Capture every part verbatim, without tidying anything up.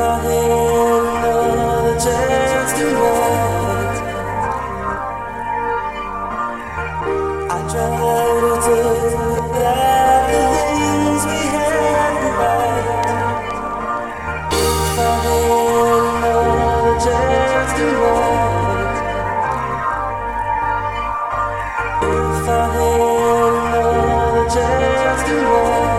I had another chance tonight, I try to take back the things we had right. If I had another chance tonight, if I had another chance tonight.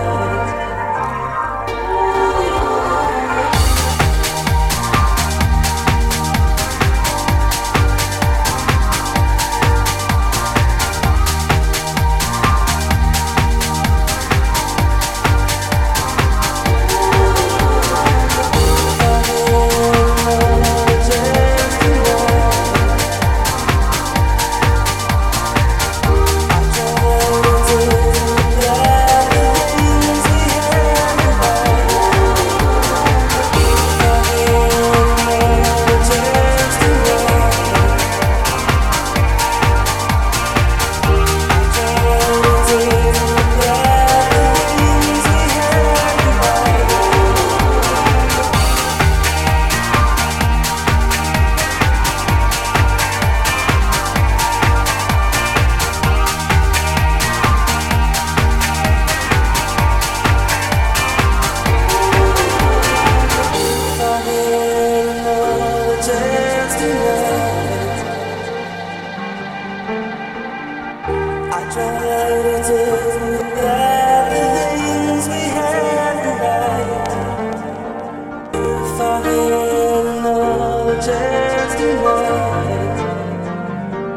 I try to take back the things we had right. If I had another chance tonight,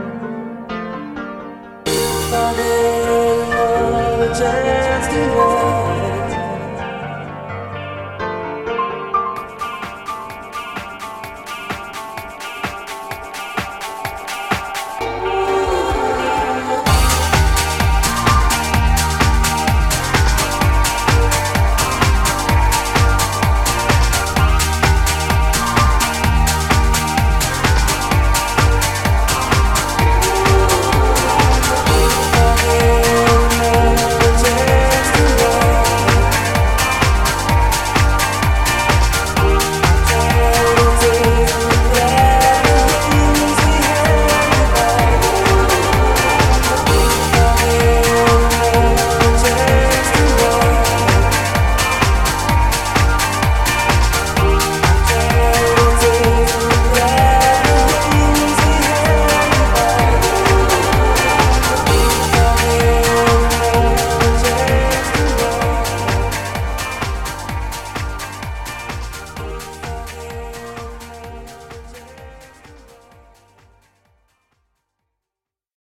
if I had another chance tonight.